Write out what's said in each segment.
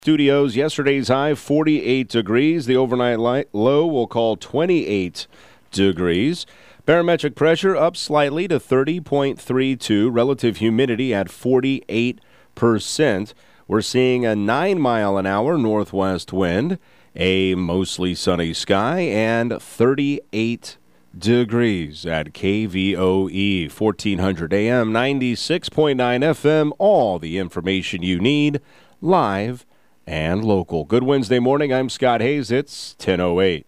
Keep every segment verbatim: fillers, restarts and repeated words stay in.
Studios, yesterday's high forty-eight degrees. The overnight light low we'll call twenty-eight degrees. Barometric pressure up slightly to thirty point three two. Relative humidity at forty-eight percent. We're seeing a nine mile an hour northwest wind, a mostly sunny sky, and thirty-eight degrees at K V O E, fourteen hundred A M, ninety-six point nine F M. All the information you need, live and local. Good Wednesday morning. I'm Scott Hayes. It's ten oh eight.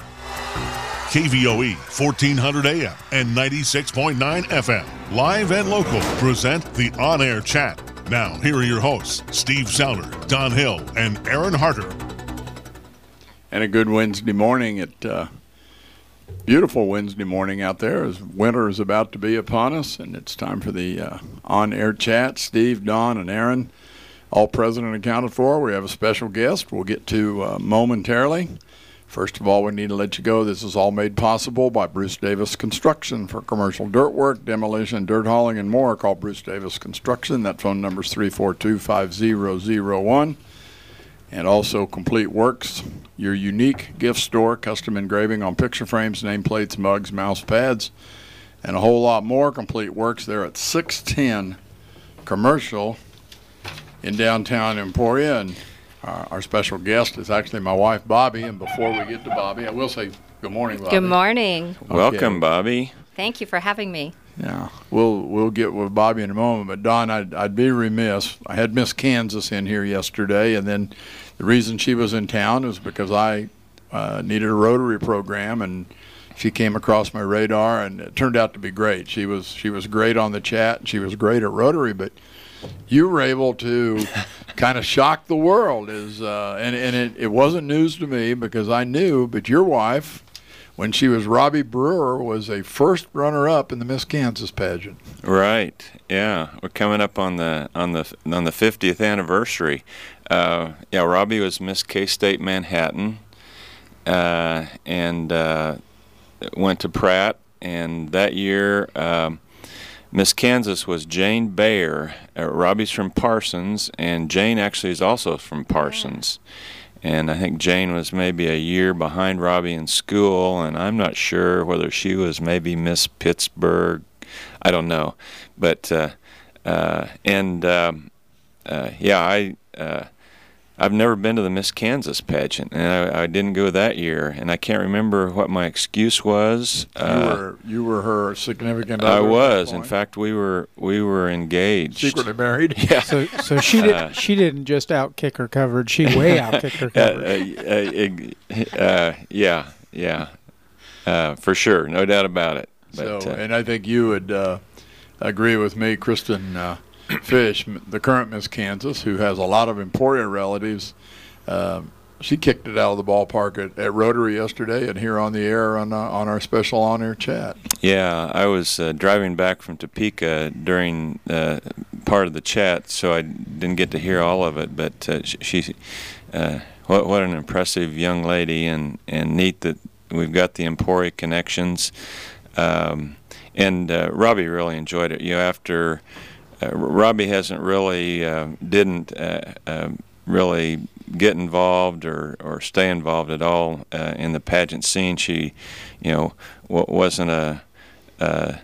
K V O E, fourteen hundred A M and ninety-six point nine F M. Live and local present the On-Air Chat. Now, here are your hosts, Steve Souter, Don Hill, and Aaron Harter. And a good Wednesday morning. At uh, beautiful Wednesday morning out there as winter is about to be upon us, and it's time for the uh, On-Air Chat. Steve, Don, and Aaron, all present and accounted for. We have a special guest we'll get to uh, momentarily. First of all, we need to let you go. This is all made possible by Bruce Davis Construction. For commercial dirt work, demolition, dirt hauling, and more, call Bruce Davis Construction. That phone number is three four two, five zero zero one. And also Complete Works, your unique gift store, custom engraving on picture frames, nameplates, mugs, mouse pads, and a whole lot more. Complete Works there at six ten Commercial in downtown Emporia. And uh, our special guest is actually my wife, Bobby. And before we get to Bobby, I will say good morning, Bobby. Good morning. Okay. Welcome, Bobby. Thank you for having me. Yeah, we'll we'll get with Bobby in a moment. But Don, I'd I'd be remiss. I had Miss Kansas in here yesterday, and then the reason she was in town was because I uh, needed a Rotary program, and she came across my radar, and it turned out to be great. She was she was great on the chat, and she was great at Rotary, but you were able to kind of shock the world. Is uh, and and it, it wasn't news to me because I knew, but your wife, when she was Robbie Brewer, was a first runner-up in the Miss Kansas pageant. Right. Yeah, we're coming up on the on the on the fiftieth anniversary. Uh, yeah, Robbie was Miss K-State Manhattan, uh, and uh, went to Pratt. And that year, um, Miss Kansas was Jane Bayer. Uh, Robbie's from Parsons, and Jane actually is also from Parsons. And I think Jane was maybe a year behind Robbie in school, and I'm not sure whether she was maybe Miss Pittsburgh. I don't know. But, uh, uh, and, um, uh, yeah, I, uh, I've never been to the Miss Kansas pageant, and I, I didn't go that year, and I can't remember what my excuse was. You uh, were you were her significant I other. was. In fact, we were we were engaged. Secretly married. Yeah. So, so she did. Uh, she didn't just outkick her coverage. She way outkicked her coverage. uh, uh, uh, yeah, yeah, uh, for sure, no doubt about it. But, So, uh, and I think you would uh, agree with me, Kristen uh, Fish, m- the current Miss Kansas, who has a lot of Emporia relatives. Um, she kicked it out of the ballpark at, at Rotary yesterday, and here on the air on uh, on our special on-air chat. yeah, I was uh, driving back from Topeka during uh, part of the chat, so I didn't get to hear all of it. But uh, she, she uh, what what an impressive young lady, and, and neat that we've got the Emporia connections. Um, and uh, Robbie really enjoyed it. You know, after uh, Robbie hasn't really uh, didn't uh, uh, really get involved or, or stay involved at all uh, in the pageant scene. She, you know, w- wasn't a, a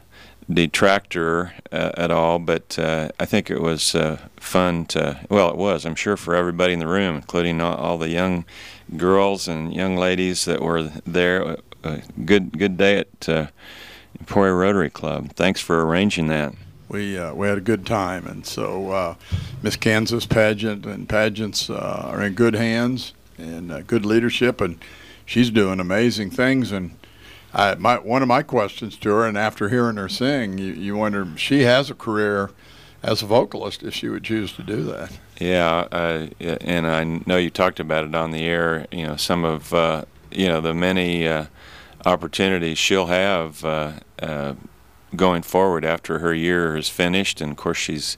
detractor uh, at all, but uh, I think it was uh, fun to, well, it was, I'm sure, for everybody in the room, including all, all the young girls and young ladies that were there. A good good day at uh, Emporia Rotary Club. Thanks for arranging that. We uh, we had a good time, and so uh, Miss Kansas pageant and pageants uh, are in good hands and uh, good leadership, and she's doing amazing things. And I, my one of my questions to her, and after hearing her sing, you, you wonder if she has a career as a vocalist if she would choose to do that. Yeah, uh, and I know you talked about it on the air. You know, some of uh, you know the many uh, opportunities she'll have uh, uh, going forward after her year is finished, and of course she's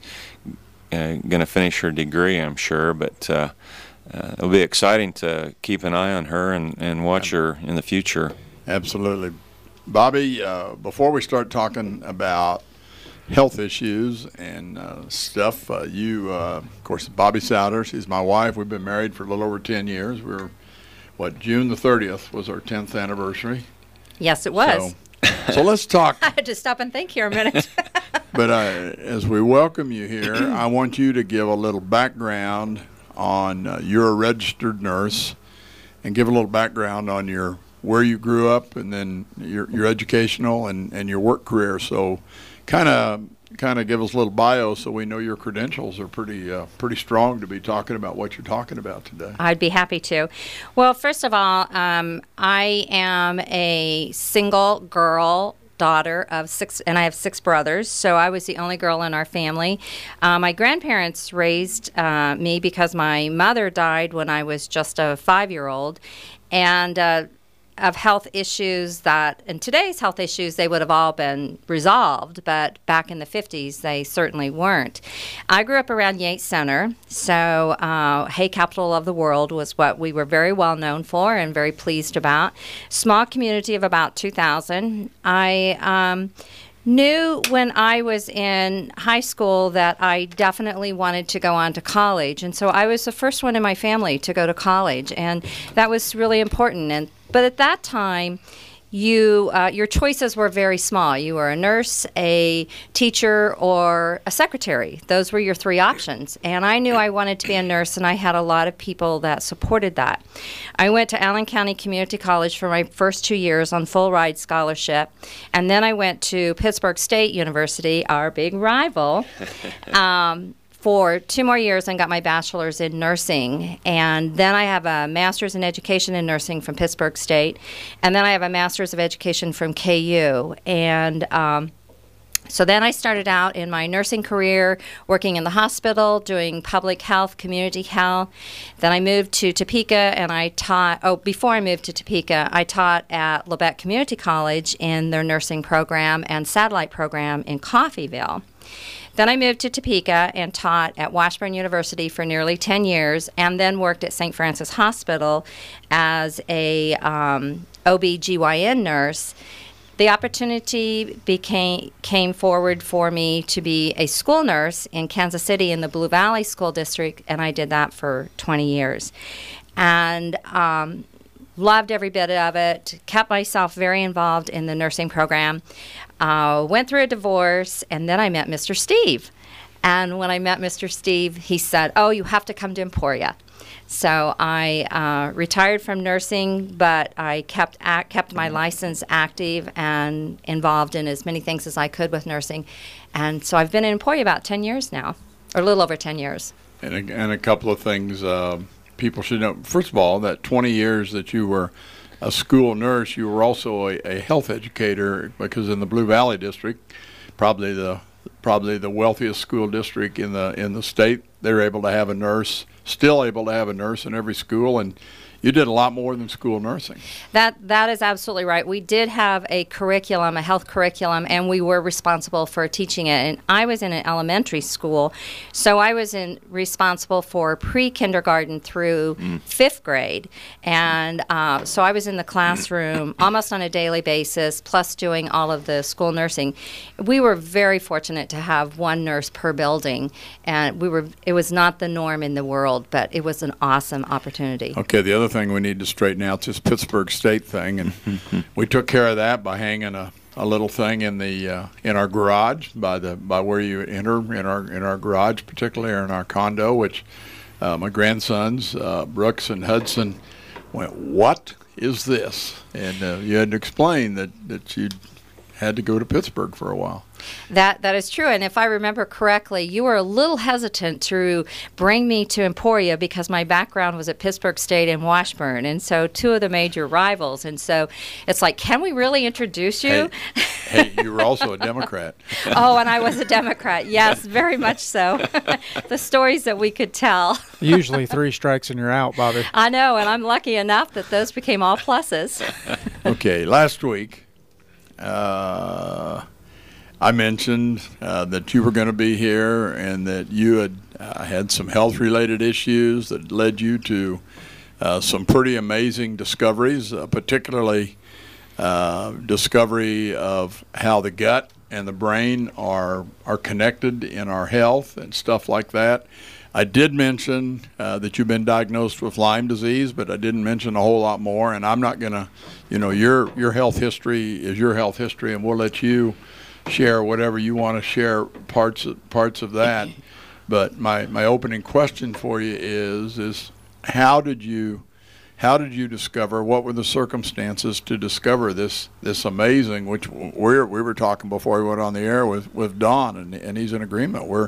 uh, going to finish her degree, I'm sure. But uh, uh, it'll be exciting to keep an eye on her and, and watch her in the future. Absolutely. Bobby, uh, before we start talking about health issues and uh, stuff. Uh, you, uh, of course, Bobby Souter, she's my wife. We've been married for a little over ten years. We were, what, June the thirtieth was our tenth anniversary. Yes, it was. So, so let's talk. I had to stop and think here a minute. But uh, as we welcome you here, I want you to give a little background on uh, you're a registered nurse, and give a little background on your where you grew up, and then your your educational and, and your work career. So kind of kind of give us a little bio so we know your credentials are pretty uh, pretty strong to be talking about what you're talking about today. I'd be happy to. Well, first of all, um, I am a single girl, daughter of six, and I have six brothers, so I was the only girl in our family. Uh, my grandparents raised uh, me because my mother died when I was just a five-year-old, and uh, of health issues that, in today's health issues, they would have all been resolved, but back in the fifties, they certainly weren't. I grew up around Yates Center, so uh, Hay Capital of the World was what we were very well known for and very pleased about. Small community of about two thousand. I um, knew when I was in high school that I definitely wanted to go on to college, and so I was the first one in my family to go to college, and that was really important. And but at that time, you uh, your choices were very small. You were a nurse, a teacher, or a secretary. Those were your three options. And I knew I wanted to be a nurse, and I had a lot of people that supported that. I went to Allen County Community College for my first two years on full ride scholarship. And then I went to Pittsburg State University, our big rival, um, for two more years and got my bachelor's in nursing. And then I have a master's in education in nursing from Pittsburg State. And then I have a master's of education from K U. And um, so then I started out in my nursing career working in the hospital, doing public health, community health. Then I moved to Topeka, and I taught, oh, before I moved to Topeka, I taught at Labette Community College in their nursing program and satellite program in Coffeyville. Then I moved to Topeka and taught at Washburn University for nearly ten years, and then worked at Saint Francis Hospital as a um, O B G Y N nurse. The opportunity became came forward for me to be a school nurse in Kansas City in the Blue Valley School District, and I did that for twenty years. And um, loved every bit of it, kept myself very involved in the nursing program. Uh, went through a divorce, and then I met Mister Steve. And when I met Mister Steve, he said, oh, you have to come to Emporia. So I uh, retired from nursing, but I kept act, kept my license active and involved in as many things as I could with nursing. And so I've been in Emporia about ten years now, or a little over ten years. And a, and a couple of things uh, people should know. First of all, that twenty years that you were a school nurse, you were also a, a health educator, because in the Blue Valley District, probably the probably the wealthiest school district in the in the state, they're able to have a nurse, still able to have a nurse in every school, and you did a lot more than school nursing. That that is absolutely right. We did have a curriculum, a health curriculum, and we were responsible for teaching it. And I was in an elementary school, so I was in responsible for pre-kindergarten through mm. fifth grade. And uh, so I was in the classroom almost on a daily basis, plus doing all of the school nursing. We were very fortunate to have one nurse per building, and we were. It was not the norm in the world, but it was an awesome opportunity. Okay, the other thing we need to straighten out is this Pittsburg State thing, and we took care of that by hanging a, a little thing in the uh, in our garage by the by where you enter in our in our garage, particularly in our condo, which uh, my grandsons uh, Brooks and Hudson went, "What is this?" And uh, you had to explain that that you had to go to Pittsburgh for a while. That that is true, and if I remember correctly, you were a little hesitant to bring me to Emporia because my background was at Pittsburg State and Washburn, and so two of the major rivals. And so it's like, can we really introduce you? Hey, hey, you were also a Democrat. Oh, and I was a Democrat. Yes, very much so. The stories that we could tell. Usually three strikes and you're out, Bobby. I know, and I'm lucky enough that those became all pluses. Okay, last week, uh, I mentioned uh, that you were going to be here and that you had uh, had some health-related issues that led you to uh, some pretty amazing discoveries, uh, particularly uh, discovery of how the gut and the brain are are connected in our health and stuff like that. I did mention uh, that you've been diagnosed with Lyme disease, but I didn't mention a whole lot more. And I'm not going to, you know, your your health history is your health history, and we'll let you share whatever you want to share parts of, parts of that. But my, my opening question for you is is how did you how did you discover, what were the circumstances to discover this this amazing, which we're, we were talking before we went on the air with, with Don, and, and he's in agreement. We're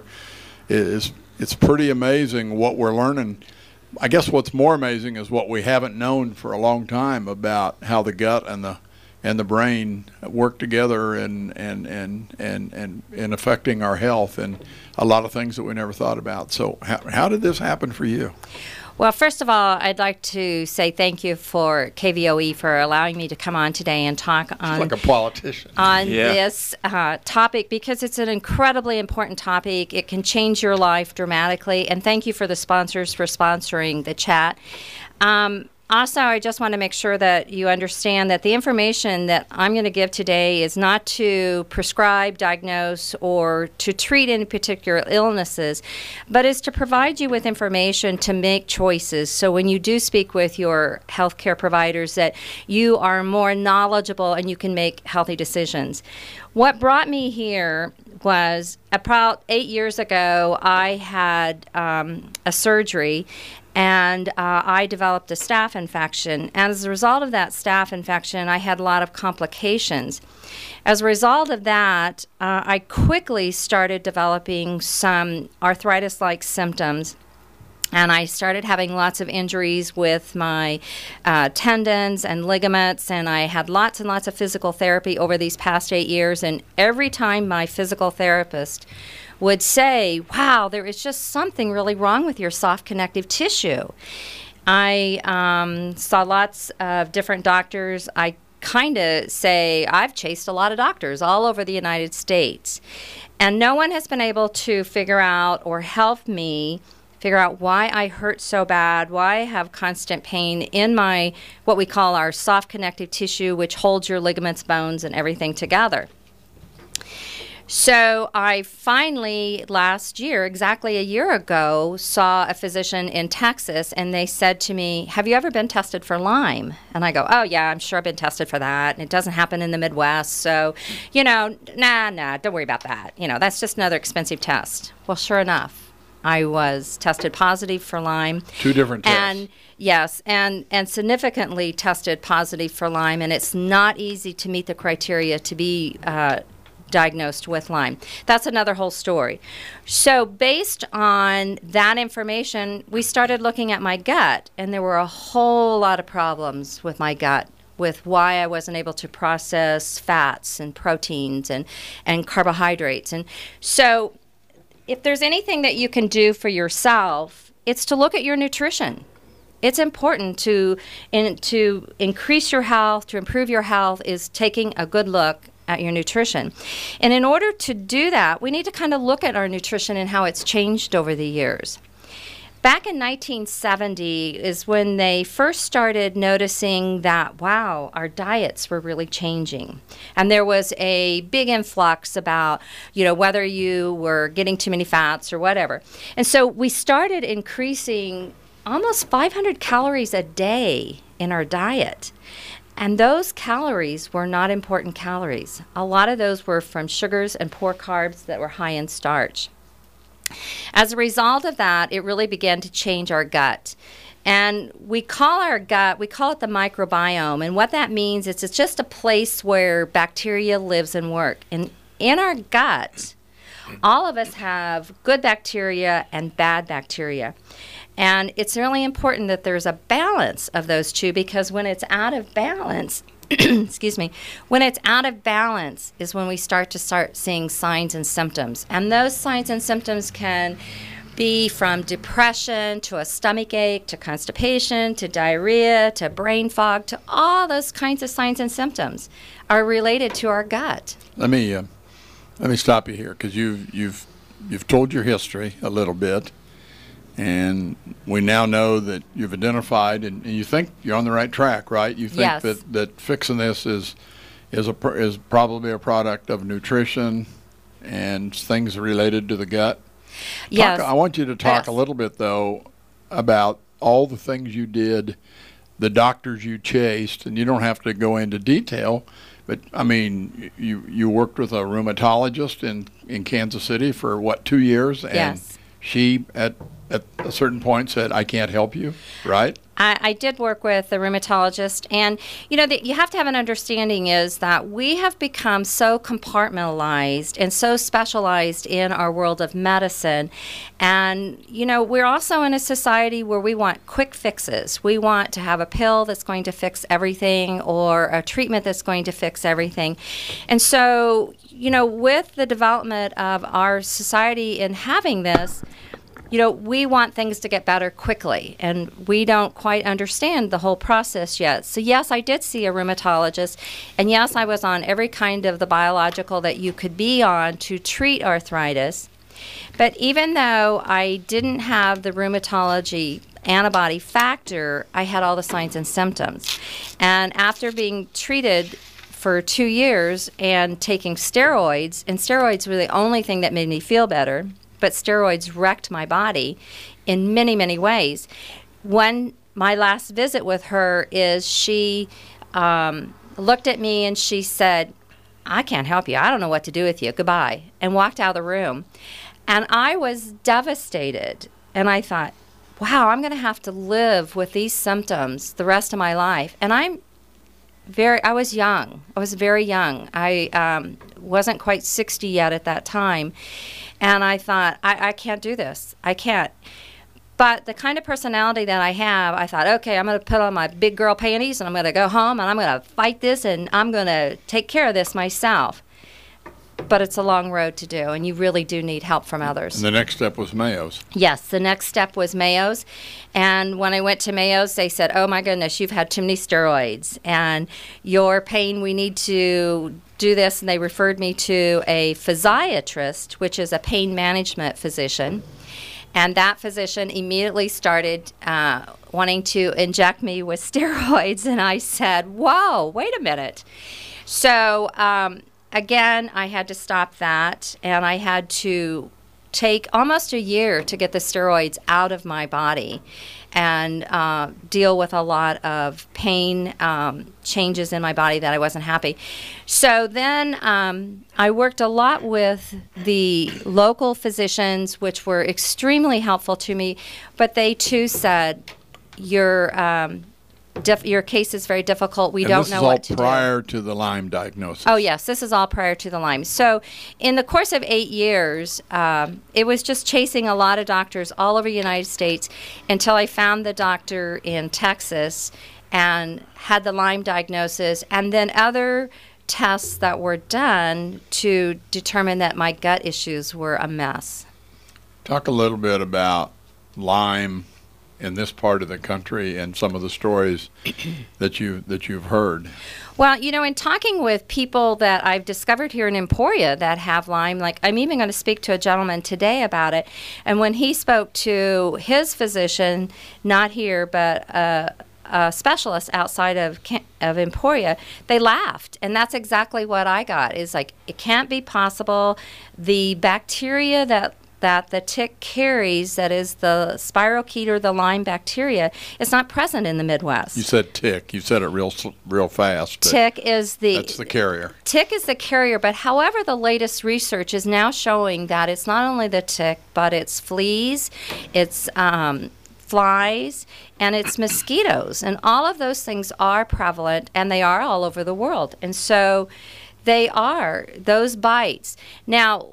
is it's pretty amazing what we're learning. I guess what's more amazing is what we haven't known for a long time about how the gut and the and the brain work together and and and and and, and affecting our health and a lot of things that we never thought about. So how, how did this happen for you? Well, first of all, I'd like to say thank you for K V O E for allowing me to come on today and talk on, like a politician. on yeah. this uh, topic, because it's an incredibly important topic. It can change your life dramatically. And thank you for the sponsors for sponsoring the chat. Um, Also, I just want to make sure that you understand that the information that I'm going to give today is not to prescribe, diagnose, or to treat any particular illnesses, but is to provide you with information to make choices. So when you do speak with your healthcare providers, that you are more knowledgeable and you can make healthy decisions. What brought me here was about eight years ago, I had um, a surgery, and uh, I developed a staph infection. And as a result of that staph infection, I had a lot of complications. As a result of that, uh, I quickly started developing some arthritis-like symptoms. And I started having lots of injuries with my uh, tendons and ligaments, and I had lots and lots of physical therapy over these past eight years. And every time my physical therapist would say, wow, there is just something really wrong with your soft connective tissue. I um, saw lots of different doctors. I kind of say I've chased a lot of doctors all over the United States, and no one has been able to figure out or help me figure out why I hurt so bad, why I have constant pain in my, what we call our soft connective tissue, which holds your ligaments, bones, and everything together. So I finally, last year, exactly a year ago, saw a physician in Texas, and they said to me, have you ever been tested for Lyme? And I go, oh, yeah, I'm sure I've been tested for that, and it doesn't happen in the Midwest, so, you know, nah, nah, don't worry about that. You know, that's just another expensive test. Well, sure enough, I was tested positive for Lyme. Two different tests. And yes, and, and significantly tested positive for Lyme, and it's not easy to meet the criteria to be uh, diagnosed with Lyme. That's another whole story. So based on that information, we started looking at my gut, and there were a whole lot of problems with my gut, with why I wasn't able to process fats and proteins and, and carbohydrates. And so if there's anything that you can do for yourself, it's to look at your nutrition. It's important to in, to increase your health, to improve your health, is taking a good look at your nutrition. And in order to do that, we need to kind of look at our nutrition and how it's changed over the years. Back in nineteen seventy is when they first started noticing that, wow, our diets were really changing. And there was a big influx about, you know, whether you were getting too many fats or whatever. And so we started increasing almost five hundred calories a day in our diet. And those calories were not important calories. A lot of those were from sugars and poor carbs that were high in starch. As a result of that, it really began to change our gut. And we call our gut, we call it the microbiome. And what that means is it's just a place where bacteria lives and work. And in our gut, all of us have good bacteria and bad bacteria. And it's really important that there's a balance of those two, because when it's out of balance, excuse me, when it's out of balance is when we start to start seeing signs and symptoms. And those signs and symptoms can be from depression to a stomach ache to constipation to diarrhea to brain fog, to all those kinds of signs and symptoms are related to our gut. Let me uh, let me stop you here, because you've you've you've told your history a little bit, and we now know that you've identified, and, and you think you're on the right track, right? You think yes. that, that fixing this is is a is probably a product of nutrition and things related to the gut. Yes. Talk, I want you to talk yes. a little bit, though, about all the things you did, the doctors you chased, and you don't have to go into detail, but, I mean, you you worked with a rheumatologist in, in Kansas City for, what, two years? And yes. she, at, at a certain point, said, I can't help you, right? I, I did work with a rheumatologist, and you know, the, you have to have an understanding is that we have become so compartmentalized and so specialized in our world of medicine, and you know, we're also in a society where we want quick fixes. We want to have a pill that's going to fix everything or a treatment that's going to fix everything, and so you know, with the development of our society in having this, you know, we want things to get better quickly, and we don't quite understand the whole process yet. So, yes, I did see a rheumatologist, and yes, I was on every kind of the biological that you could be on to treat arthritis. But even though I didn't have the rheumatology antibody factor, I had all the signs and symptoms. And after being treated for two years and taking steroids, and steroids were the only thing that made me feel better, but steroids wrecked my body in many, many ways. One, my last visit with her is she um, looked at me and she said, I can't help you. I don't know what to do with you. Goodbye. And walked out of the room. And I was devastated. And I thought, wow, I'm going to have to live with these symptoms the rest of my life. And I'm very, I was young. I was very young. I um, wasn't quite sixty yet at that time. And I thought, I, I can't do this. I can't. But the kind of personality that I have, I thought, okay, I'm going to put on my big girl panties and I'm going to go home and I'm going to fight this and I'm going to take care of this myself. But it's a long road to do, and you really do need help from others. And the next step was Mayo's. Yes, the next step was Mayo's. And when I went to Mayo's, they said, oh, my goodness, you've had too many steroids. And your pain, we need to do this. And they referred me to a physiatrist, which is a pain management physician. And that physician immediately started uh, wanting to inject me with steroids. And I said, whoa, wait a minute. So, um, again, I had to stop that, and I had to take almost a year to get the steroids out of my body and uh, deal with a lot of pain um, changes in my body that I wasn't happy. So then um, I worked a lot with the local physicians, which were extremely helpful to me, but they too said, you're... Um, Dif- your case is very difficult. We and don't know what to do. This is all prior to the Lyme diagnosis. Oh, yes. This is all prior to the Lyme. So in the course of eight years, um, it was just chasing a lot of doctors all over the United States until I found the doctor in Texas and had the Lyme diagnosis, and then other tests that were done to determine that my gut issues were a mess. Talk a little bit about Lyme in this part of the country and some of the stories that you that you've heard. Well, you know, in talking with people that I've discovered here in Emporia that have Lyme, like I'm even going to speak to a gentleman today about it, and when he spoke to his physician, not here, but a, a specialist outside of of Emporia, they laughed, and that's exactly what I got. Is like, it can't be possible. The bacteria that that the tick carries, that is the spirochete or the Lyme bacteria, is not present in the Midwest. You said tick. You said it real real fast. Tick is the... That's the carrier. Tick is the carrier, but however, the latest research is now showing that it's not only the tick, but it's fleas, it's um, flies, and it's mosquitoes. And all of those things are prevalent, and they are all over the world. And so they are, those bites. Now,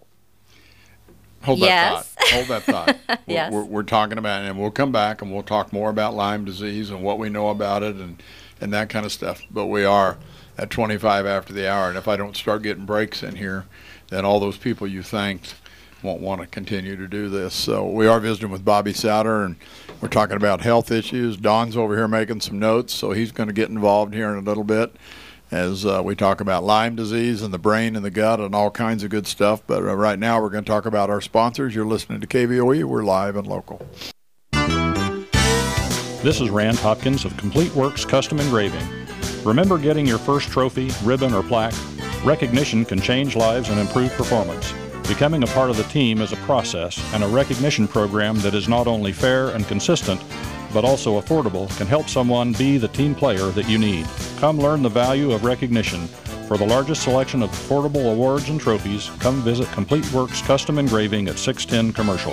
Hold yes. that thought. Hold that thought. Yes. We're, we're, we're talking about it, and we'll come back and we'll talk more about Lyme disease and what we know about it and, and that kind of stuff. But we are at twenty-five after the hour, and if I don't start getting breaks in here, then all those people you thanked won't want to continue to do this. So we are visiting with Bobby Souter, and we're talking about health issues. Don's over here making some notes, so he's going to get involved here in a little bit as uh, we talk about Lyme disease and the brain and the gut and all kinds of good stuff. But uh, right now we're going to talk about our sponsors. You're listening to K V O E. We're live and local. This is Rand Hopkins of Complete Works Custom Engraving. Remember getting your first trophy, ribbon, or plaque? Recognition can change lives and improve performance. Becoming a part of the team is a process, and a recognition program that is not only fair and consistent, but also affordable can help someone be the team player that you need. Come learn the value of recognition. For the largest selection of affordable awards and trophies, come visit Complete Works Custom Engraving at six ten Commercial.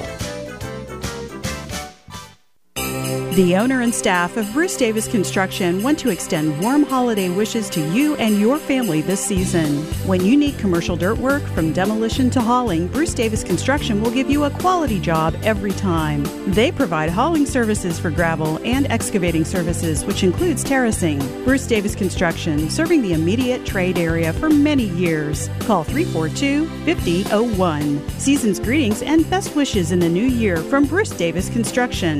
The owner and staff of Bruce Davis Construction want to extend warm holiday wishes to you and your family this season. When you need commercial dirt work, from demolition to hauling, Bruce Davis Construction will give you a quality job every time. They provide hauling services for gravel and excavating services, which includes terracing. Bruce Davis Construction, serving the immediate trade area for many years. Call three four two, five zero zero one. Season's greetings and best wishes in the new year from Bruce Davis Construction.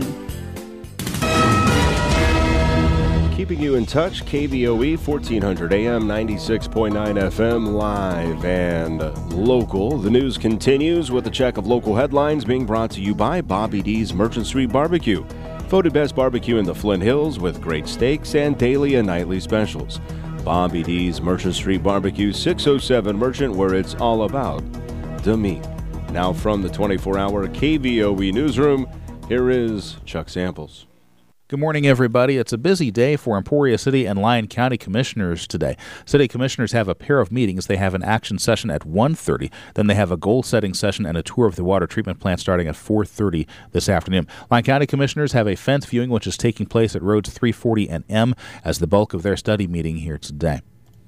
Keeping you in touch, K V O E, fourteen hundred A M, ninety-six point nine F M, live and local. The news continues with a check of local headlines being brought to you by Bobby D's Merchant Street Barbecue. Voted best barbecue in the Flint Hills with great steaks and daily and nightly specials. Bobby D's Merchant Street Barbecue, six oh seven Merchant, where it's all about the meat. Now from the twenty-four hour K V O E newsroom, here is Chuck Samples. Good morning, everybody. It's a busy day for Emporia City and Lyon County Commissioners today. City Commissioners have a pair of meetings. They have an action session at one thirty. Then they have a goal-setting session and a tour of the water treatment plant starting at four thirty this afternoon. Lyon County Commissioners have a fence viewing, which is taking place at roads three forty and M as the bulk of their study meeting here today.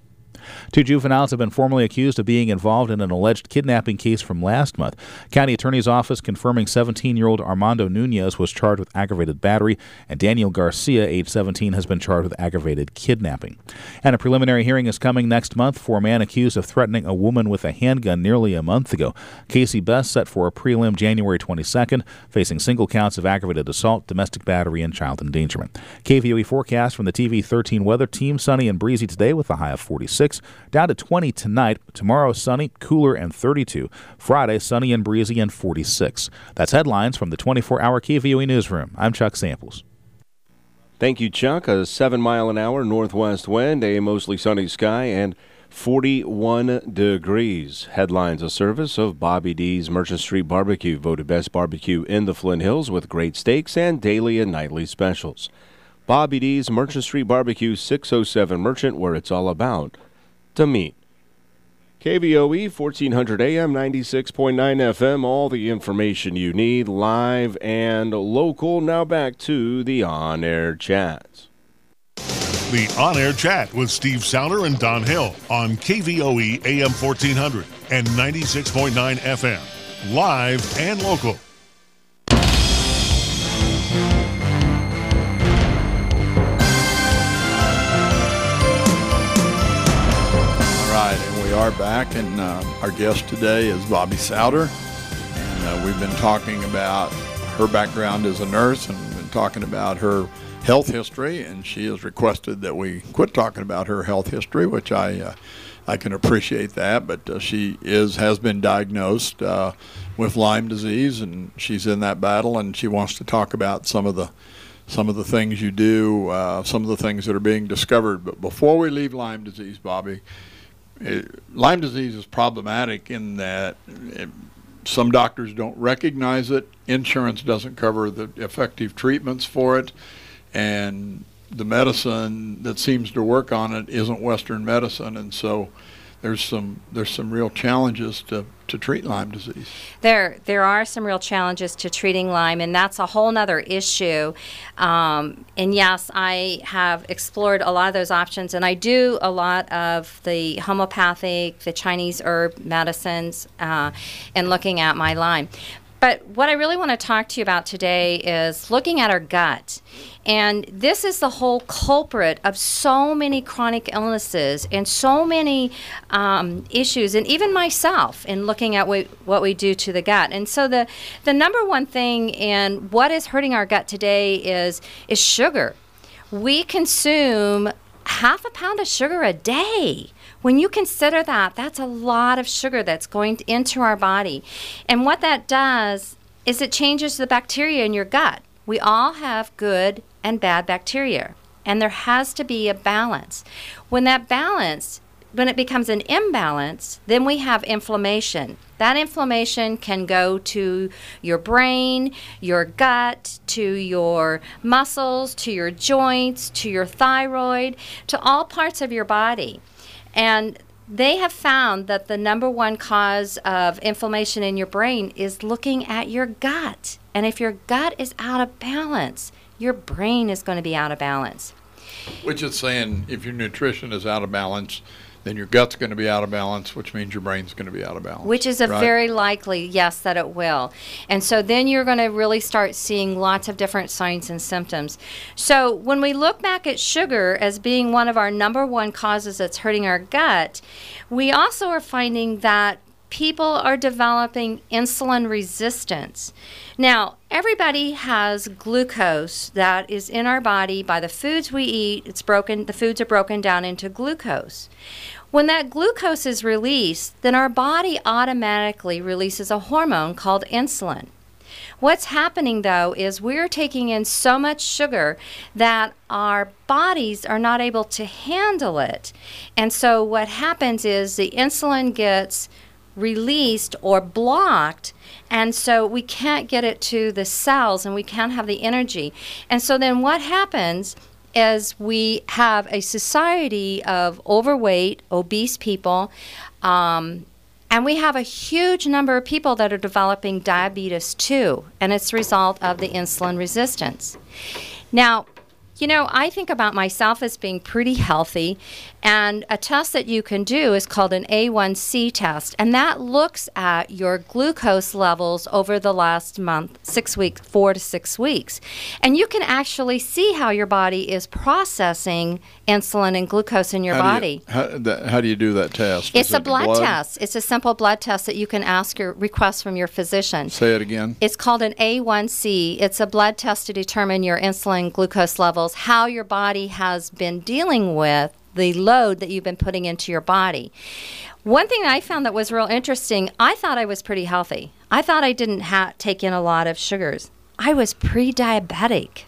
Two juveniles have been formally accused of being involved in an alleged kidnapping case from last month. County Attorney's Office confirming seventeen-year-old Armando Nunez was charged with aggravated battery, and Daniel Garcia, age seventeen, has been charged with aggravated kidnapping. And a preliminary hearing is coming next month for a man accused of threatening a woman with a handgun nearly a month ago. Casey Best set for a prelim January twenty-second, facing single counts of aggravated assault, domestic battery, and child endangerment. K V O E forecast from the T V thirteen weather team: sunny and breezy today with a high of forty-six. Down to twenty tonight. Tomorrow, sunny, cooler, and thirty-two. Friday, sunny and breezy and forty-six. That's headlines from the twenty-four hour K V O E newsroom. I'm Chuck Samples. Thank you, Chuck. A seven mile an hour northwest wind, a mostly sunny sky, and forty-one degrees. Headlines: a service of Bobby D's Merchant Street Barbecue, voted best barbecue in the Flint Hills with great steaks and daily and nightly specials. Bobby D's Merchant Street Barbecue, six oh seven Merchant, where it's all about the meat. K V O E, fourteen hundred A M, ninety-six point nine F M, all the information you need, live and local. Now back to the on-air chat. The on-air chat with Steve Sauter and Don Hill on K V O E A M fourteen hundred and ninety-six point nine F M, live and local. We are back, and uh, our guest today is Bobby Sauter, and uh, we've been talking about her background as a nurse, and we've been talking about her health history, and she has requested that we quit talking about her health history, which I uh, I can appreciate that, but uh, she is has been diagnosed uh, with Lyme disease, and she's in that battle, and she wants to talk about some of the some of the things you do, uh, some of the things that are being discovered. But before we leave Lyme disease, Bobby, It, Lyme disease is problematic in that it, some doctors don't recognize it. Insurance doesn't cover the effective treatments for it, and the medicine that seems to work on it isn't Western medicine, and so there's some there's some real challenges to, to treat Lyme disease. There there are some real challenges to treating Lyme, and that's a whole nother issue. Um, and yes, I have explored a lot of those options, and I do a lot of the homeopathic, the Chinese herb medicines, uh, and looking at my Lyme. But what I really want to talk to you about today is looking at our gut. And this is the whole culprit of so many chronic illnesses and so many um, issues, and even myself in looking at what, what we do to the gut. And so the, the number one thing in what is hurting our gut today is, is sugar. We consume half a pound of sugar a day. When you consider that, that's a lot of sugar that's going into our body. And what that does is it changes the bacteria in your gut. We all have good and bad bacteria. And there has to be a balance. When that balance, when it becomes an imbalance, then we have inflammation. That inflammation can go to your brain, your gut, to your muscles, to your joints, to your thyroid, to all parts of your body. And they have found that the number one cause of inflammation in your brain is looking at your gut. And if your gut is out of balance, your brain is going to be out of balance. Which is saying if your nutrition is out of balance, then your gut's going to be out of balance, which means your brain's going to be out of balance. Which is a right? very likely, yes, that it will. And so then you're going to really start seeing lots of different signs and symptoms. So when we look back at sugar as being one of our number one causes that's hurting our gut, we also are finding that people are developing insulin resistance. Now, everybody has glucose that is in our body by the foods we eat. It's broken, the foods are broken down into glucose. When that glucose is released, then our body automatically releases a hormone called insulin. What's happening, though, is we're taking in so much sugar that our bodies are not able to handle it. And so what happens is the insulin gets released or blocked, and so we can't get it to the cells and we can't have the energy. And so then what happens is we have a society of overweight, obese people, um, and we have a huge number of people that are developing diabetes too, and it's a result of the insulin resistance. Now, you know, I think about myself as being pretty healthy, and a test that you can do is called an A one C test, and that looks at your glucose levels over the last month, six weeks, four to six weeks. And you can actually see how your body is processing insulin and glucose in your how body. Do you, how, that, how do you do that test? It's Is a it blood, blood test. It's a simple blood test that you can ask your request from your physician. Say it again. It's called an A one C. It's a blood test to determine your insulin glucose levels, how your body has been dealing with the load that you've been putting into your body. One thing I found that was real interesting, I thought I was pretty healthy. I thought I didn't ha- take in a lot of sugars. I was pre-diabetic.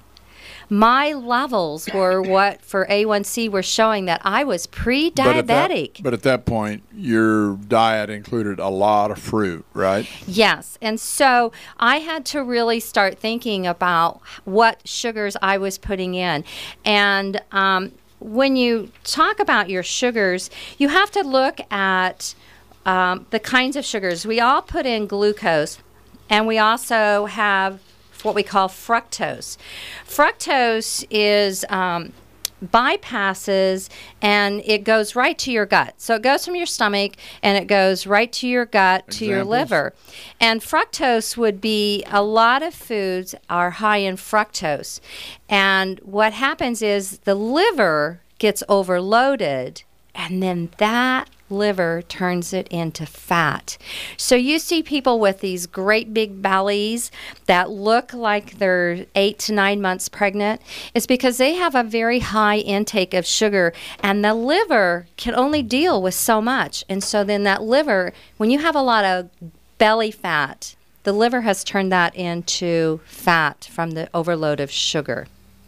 My levels were what for A one C were showing that I was pre-diabetic. But at, that, but at that point, your diet included a lot of fruit, right? Yes. And so I had to really start thinking about what sugars I was putting in. And um, when you talk about your sugars, you have to look at um, the kinds of sugars. We all put in glucose, and we also have what we call fructose. Fructose is um, bypasses, and it goes right to your gut. So it goes from your stomach, and it goes right to your gut, Examples? to your liver. And fructose would be a lot of foods are high in fructose. And what happens is the liver gets overloaded, and then that liver turns it into fat. So you see people with these great big bellies that look like they're eight to nine months pregnant. It's because they have a very high intake of sugar, and the liver can only deal with so much. And so then that liver, when you have a lot of belly fat, the liver has turned that into fat from the overload of sugar.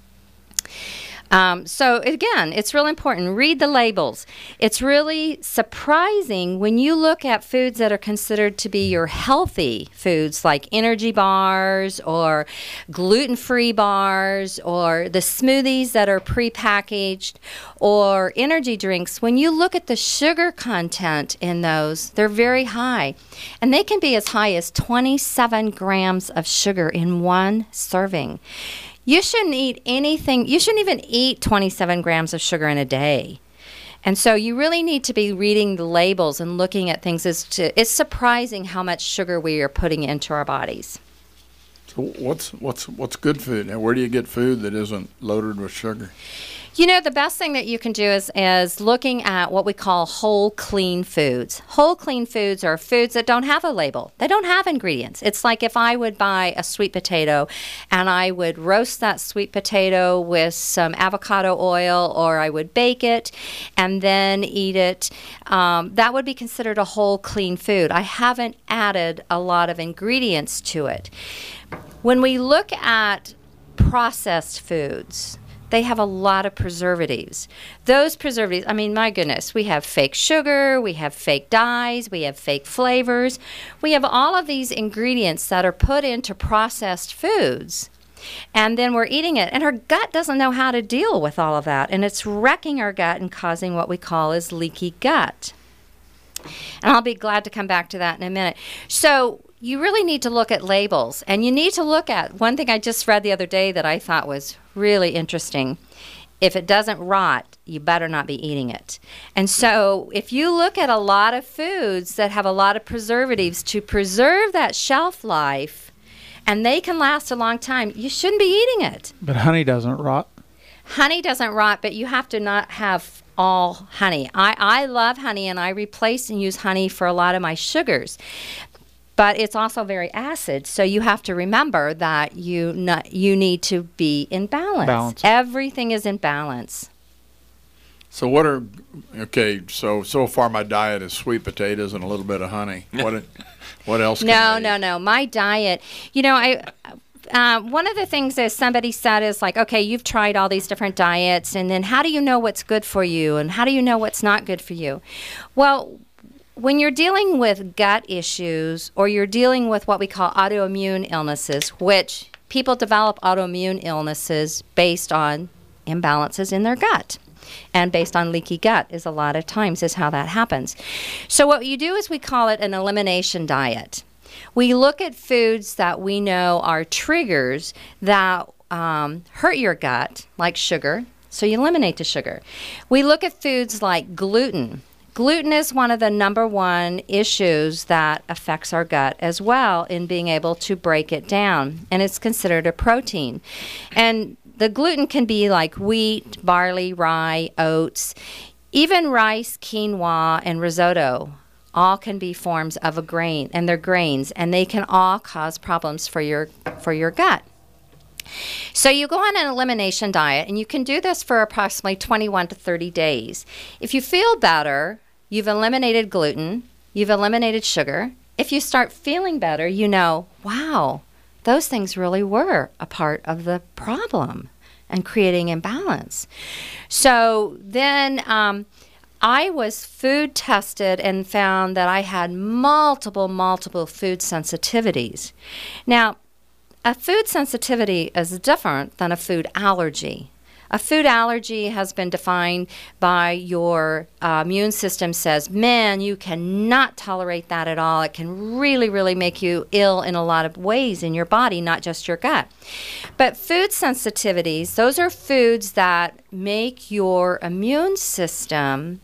Um, so again, it's real important. Read the labels. It's really surprising when you look at foods that are considered to be your healthy foods, like energy bars or gluten-free bars or the smoothies that are prepackaged or energy drinks. When you look at the sugar content in those, they're very high. And they can be as high as twenty-seven grams of sugar in one serving. You shouldn't eat anything, you shouldn't even eat twenty-seven grams of sugar in a day. And so you really need to be reading the labels and looking at things. As to, it's surprising how much sugar we are putting into our bodies. So what's what's what's good food? Now, where do you get food that isn't loaded with sugar? You know, the best thing that you can do is, is looking at what we call whole clean foods. Whole clean foods are foods that don't have a label. They don't have ingredients. It's like if I would buy a sweet potato and I would roast that sweet potato with some avocado oil, or I would bake it and then eat it. Um, that would be considered a whole clean food. I haven't added a lot of ingredients to it. When we look at processed foods, they have a lot of preservatives. Those preservatives, I mean, my goodness, we have fake sugar, we have fake dyes, we have fake flavors. We have all of these ingredients that are put into processed foods. And then we're eating it, and our gut doesn't know how to deal with all of that, and it's wrecking our gut and causing what we call is leaky gut. And I'll be glad to come back to that in a minute. So you really need to look at labels, and you need to look at one thing I just read the other day that I thought was really interesting. If it doesn't rot, you better not be eating it. And so if you look at a lot of foods that have a lot of preservatives to preserve that shelf life, and they can last a long time, you shouldn't be eating it. But honey doesn't rot. Honey doesn't rot, but you have to not have all honey. I, I love honey, and I replace and use honey for a lot of my sugars. But it's also very acid, so you have to remember that you not, you need to be in balance. Balance. Everything is in balance. So what are, okay, so so far my diet is sweet potatoes and a little bit of honey. What what else can No, I no, eat? no. My diet, you know, I... Uh, one of the things that somebody said is like, okay, you've tried all these different diets, and then how do you know what's good for you, and how do you know what's not good for you? Well, when you're dealing with gut issues, or you're dealing with what we call autoimmune illnesses, which people develop autoimmune illnesses based on imbalances in their gut. And based on leaky gut is a lot of times is how that happens. So what you do is we call it an elimination diet. We look at foods that we know are triggers that um, hurt your gut, like sugar, so you eliminate the sugar. We look at foods like gluten. Gluten is one of the number one issues that affects our gut as well in being able to break it down, and it's considered a protein. And the gluten can be like wheat, barley, rye, oats, even rice, quinoa, and risotto. All can be forms of a grain, and they're grains, and they can all cause problems for your for your gut. So you go on an elimination diet, and you can do this for approximately twenty-one to thirty days. If you feel better, you've eliminated gluten, you've eliminated sugar. If you start feeling better, you know, wow, those things really were a part of the problem and creating imbalance. So then um, I was food tested and found that I had multiple, multiple food sensitivities. Now, a food sensitivity is different than a food allergy. A food allergy has been defined by your uh, immune system says, man, you cannot tolerate that at all. It can really, really make you ill in a lot of ways in your body, not just your gut. But food sensitivities, those are foods that make your immune system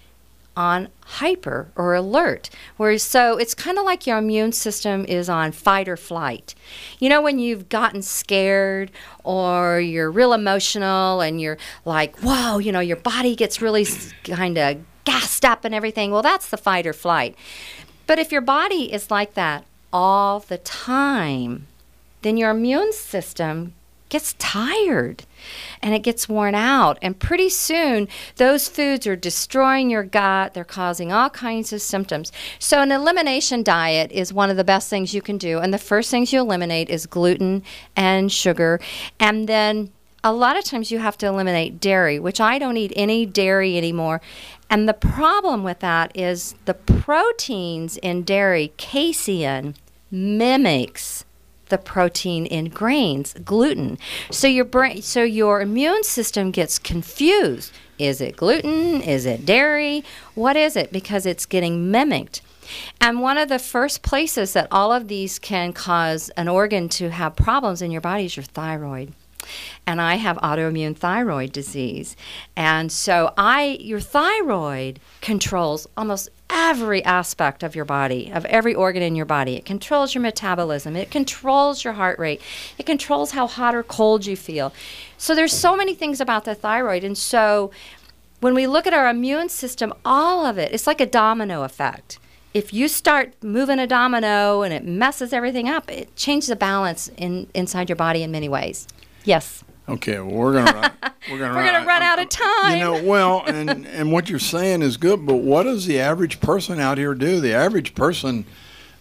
on hyper or alert. Where so it's kind of like your immune system is on fight or flight. You know, when you've gotten scared or you're real emotional and you're like, whoa, you know, your body gets really kind of gassed up and everything. Well, that's the fight or flight. But if your body is like that all the time, then your immune system gets tired and it gets worn out, and pretty soon those foods are destroying your gut. They're causing all kinds of symptoms. So an elimination diet is one of the best things you can do, and the first things you eliminate is gluten and sugar, and then a lot of times you have to eliminate dairy, which I don't eat any dairy anymore. And the problem with that is the proteins in dairy, casein, mimics the protein in grains, gluten. So your brain, so your immune system gets confused. Is it gluten? Is it dairy? What is it? Because it's getting mimicked. And one of the first places that all of these can cause an organ to have problems in your body is your thyroid. And I have autoimmune thyroid disease. And so I, your thyroid controls almost every aspect of your body, of every organ in your body. It controls your metabolism. It controls your heart rate. It controls how hot or cold you feel. So there's so many things about the thyroid. And so when we look at our immune system, all of it, it's like a domino effect. If you start moving a domino and it messes everything up, it changes the balance in, inside your body in many ways. Yes. Okay, well, we're gonna run, we're gonna we're run, gonna run out of time. You know, well, and and what you're saying is good, but what does the average person out here do? The average person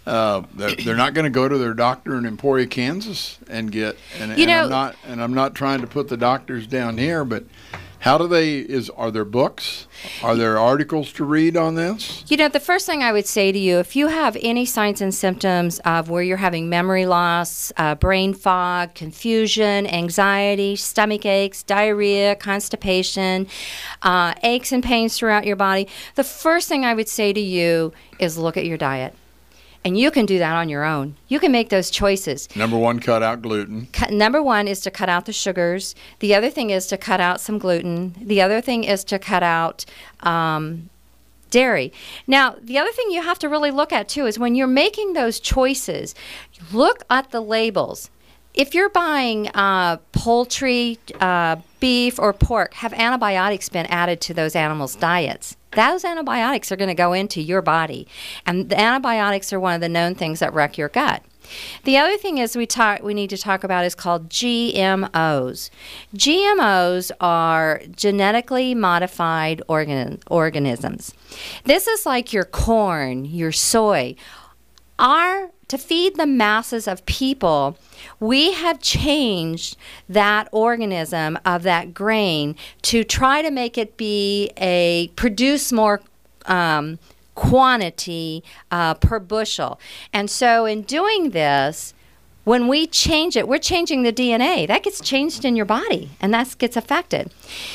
Uh, they're, they're not going to go to their doctor in Emporia, Kansas, and get. And, you and know, I'm not, and I'm not trying to put the doctors down here, but how do they? Is are there books? Are there articles to read on this? You know, the first thing I would say to you, if you have any signs and symptoms of where you're having memory loss, uh, brain fog, confusion, anxiety, stomach aches, diarrhea, constipation, uh, aches and pains throughout your body, the first thing I would say to you is look at your diet. And you can do that on your own. You can make those choices. Number one, cut out gluten. Cut, number one is to cut out the sugars. The other thing is to cut out some gluten. The other thing is to cut out um, dairy. Now, the other thing you have to really look at, too, is when you're making those choices, look at the labels. If you're buying uh, poultry, uh, beef, or pork, have antibiotics been added to those animals' diets? Those antibiotics are going to go into your body, and the antibiotics are one of the known things that wreck your gut. The other thing is we talk we need to talk about is called G M Os. G M Os are genetically modified organ- organisms. This is like your corn, your soy. Our to feed the masses of people, we have changed that organism of that grain to try to make it be a produce more um, quantity uh, per bushel. And so in doing this, when we change it, we're changing the D N A. That gets changed in your body, and that gets affected.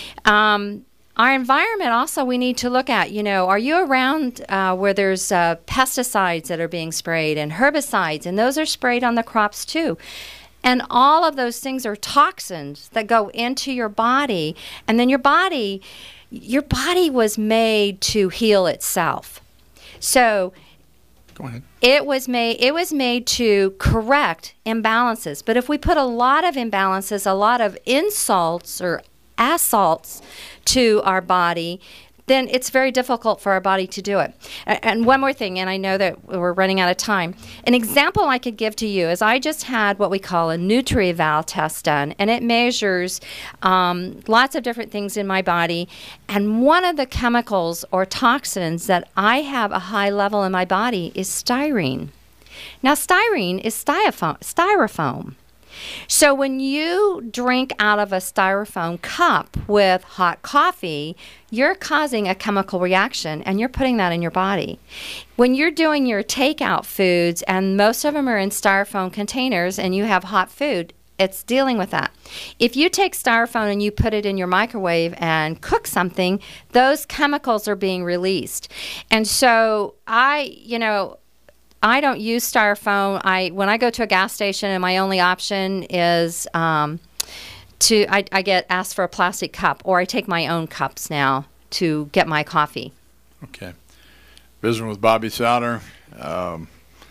Um, Our environment also we need to look at, you know, are you around uh, where there's uh, pesticides that are being sprayed and herbicides, and those are sprayed on the crops too. And all of those things are toxins that go into your body, and then your body, your body was made to heal itself. So Go ahead. It was made it was made to correct imbalances. But if we put a lot of imbalances, a lot of insults or assaults to our body, then it's very difficult for our body to do it. And one more thing, and I know that we're running out of time. An example I could give to you is I just had what we call a NutriEval test done, and it measures um, lots of different things in my body. And one of the chemicals or toxins that I have a high level in my body is styrene. Now, styrene is styrofoam. styrofoam. So when you drink out of a styrofoam cup with hot coffee, you're causing a chemical reaction, and you're putting that in your body. When you're doing your takeout foods, and most of them are in styrofoam containers, and you have hot food, it's dealing with that. If you take styrofoam and you put it in your microwave and cook something, those chemicals are being released. And so I, you know, I don't use styrofoam. I when I go to a gas station and my only option is um, to I, I get asked for a plastic cup, or I take my own cups now to get my coffee. Okay. Visiting with Bobby Souter. Um,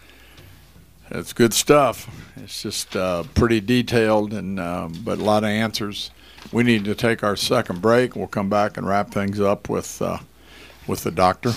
it's good stuff. It's just uh, pretty detailed, and um, but a lot of answers. We need to take our second break. We'll come back and wrap things up with uh, with the doctor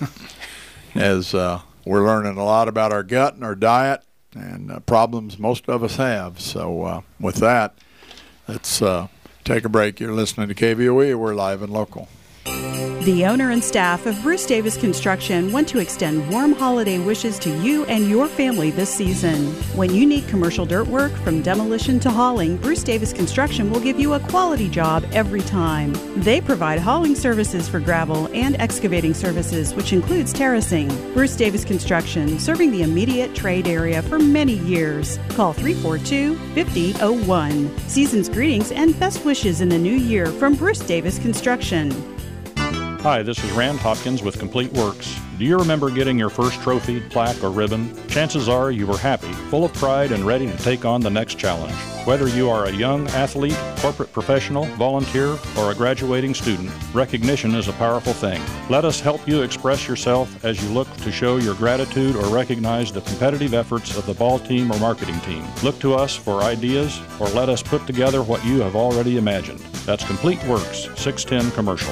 as. Uh, We're learning a lot about our gut and our diet and uh, problems most of us have. So uh, with that, let's uh, take a break. You're listening to K V O E. We're live and local. The owner and staff of Bruce Davis Construction want to extend warm holiday wishes to you and your family this season. When you need commercial dirt work from demolition to hauling, Bruce Davis Construction will give you a quality job every time. They provide hauling services for gravel and excavating services, which includes terracing. Bruce Davis Construction, serving the immediate trade area for many years. Call three four two, five zero zero one. Season's greetings and best wishes in the new year from Bruce Davis Construction. Hi, this is Rand Hopkins with Complete Works. Do you remember getting your first trophy, plaque, or ribbon? Chances are you were happy, full of pride, and ready to take on the next challenge. Whether you are a young athlete, corporate professional, volunteer, or a graduating student, recognition is a powerful thing. Let us help you express yourself as you look to show your gratitude or recognize the competitive efforts of the ball team or marketing team. Look to us for ideas, or let us put together what you have already imagined. That's Complete Works, six ten Commercial.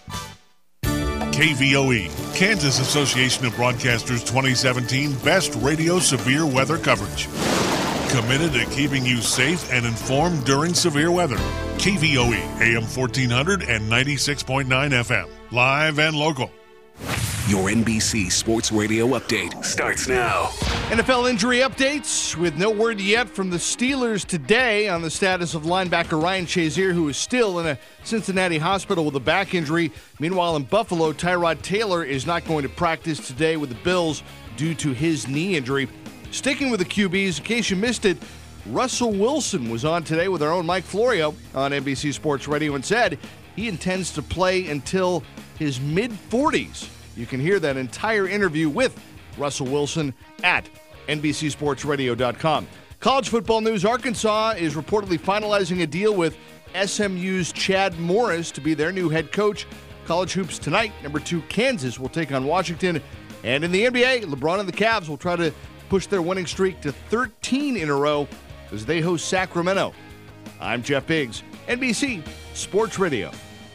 K V O E, Kansas Association of Broadcasters twenty seventeen Best Radio Severe Weather Coverage. Committed to keeping you safe and informed during severe weather. K V O E, A M fourteen hundred and ninety-six point nine F M. Live and local. Your N B C Sports Radio update starts now. N F L injury updates with no word yet from the Steelers today on the status of linebacker Ryan Shazier, who is still in a Cincinnati hospital with a back injury. Meanwhile, in Buffalo, Tyrod Taylor is not going to practice today with the Bills due to his knee injury. Sticking with the Q Bs, in case you missed it, Russell Wilson was on today with our own Mike Florio on N B C Sports Radio and said he intends to play until his mid-forties. You can hear that entire interview with Russell Wilson at N B C Sports Radio dot com. College football news, Arkansas is reportedly finalizing a deal with S M U's Chad Morris to be their new head coach. College hoops tonight, number two Kansas will take on Washington. And in the N B A, LeBron and the Cavs will try to push their winning streak to thirteen in a row as they host Sacramento. I'm Jeff Biggs, N B C Sports Radio.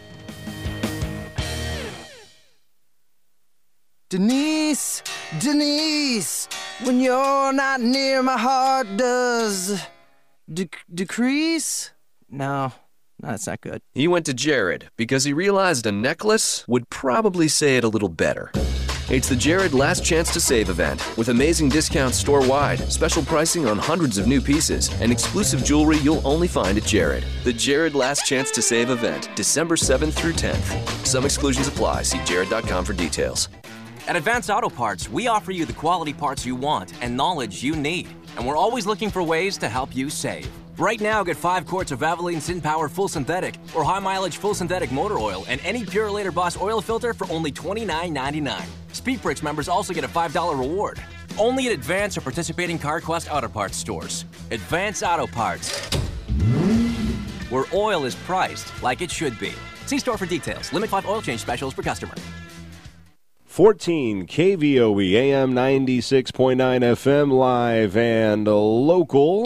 Denise, Denise, when you're not near, my heart does de- decrease? No, no, that's not good. He went to Jared because he realized a necklace would probably say it a little better. It's the Jared Last Chance to Save event with amazing discounts store-wide, special pricing on hundreds of new pieces, and exclusive jewelry you'll only find at Jared. The Jared Last Chance to Save event, December seventh through tenth. Some exclusions apply. See jared dot com for details. At Advance Auto Parts, we offer you the quality parts you want and knowledge you need. And we're always looking for ways to help you save. Right now, get five quarts of Valvoline SynPower Full Synthetic or High Mileage Full Synthetic Motor Oil and any Purolator Boss oil filter for only twenty-nine ninety-nine. SpeedBricks members also get a five dollar reward. Only at Advance or participating CarQuest Auto Parts stores. Advance Auto Parts, where oil is priced like it should be. See store for details. Limit five oil change specials per customer. fourteen K V O E, A M ninety-six point nine F M, live and local.